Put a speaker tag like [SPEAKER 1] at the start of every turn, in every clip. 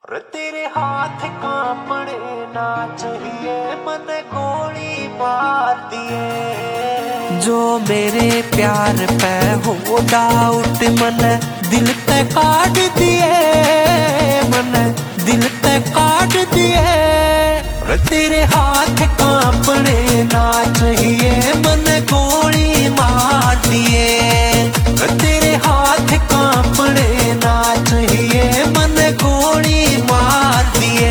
[SPEAKER 1] तेरे हाथ कांपने ना चाहिए, मन गोली मार दिए। जो मेरे प्यार पे हो डाउट मन दिल पे काट दिए, मन दिल पे काट दिए। तेरे हाथ कांपने ना चाहिए, मन गोली मार दिए। तेरे हाथ कांपने ना चाहिए, मन गोली मार दिए।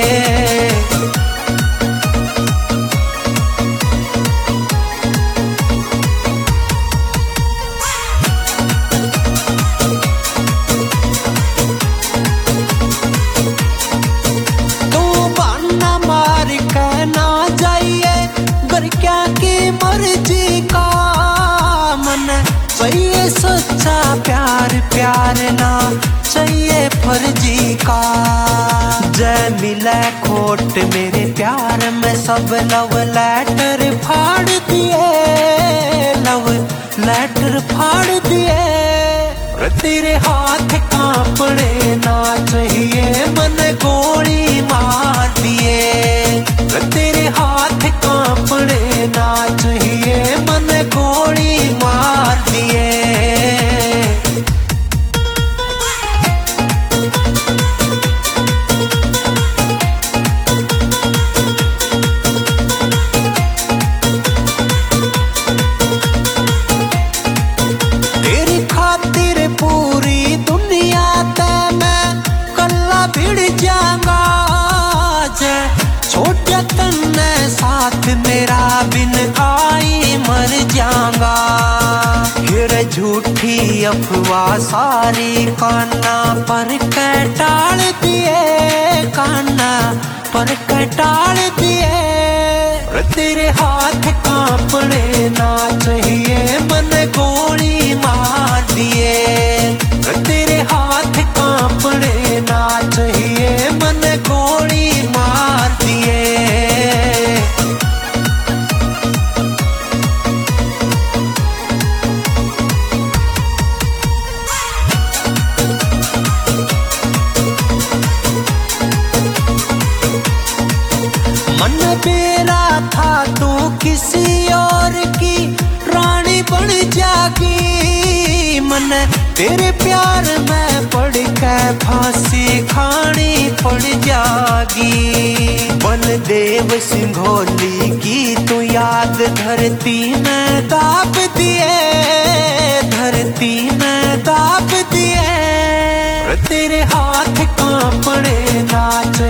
[SPEAKER 1] तू बहाना मार के ना जाइए, घर क्या की मर्जी का। मन चाहिए सच्चा प्यार, प्यार ना चाहिए फर्जी का। जय मिले खोट मेरे प्यार में सब लव लेटर फाड़ दिए, लव लेटर फाड़ दिए। तेरे हाथ कांपने ना चाहिए, मन गोली मार दिए। तेरे हाथ कांपने ना चाहिए, मन गोली मार दिए। तेरी खातिर पूरी दुनिया ते मैं कल्ला भिड़ जाऊंगा। छोटा तन्ने साथ मेरा बिन आई मर जाऊंगा। फिर झूठी अफवाह सारी काना पर टाल दिए, काना पर टाल दिए। तेरे हाथ कांपने ना चाहिए, मन गोली मार दिए। तेरे हाथ कांपने ना चाहिए, मन गोली मार दिए। मन मेरा था तू किसी और की रानी बन जागी। मन तेरे प्यार में पड़ के फांसी खानी पड़ जागी। बलदेव सिंघोली की तू याद धरती में दाब दिए, धरती में दाब दिए। तेरे हाथ कांपने ना चाहिए।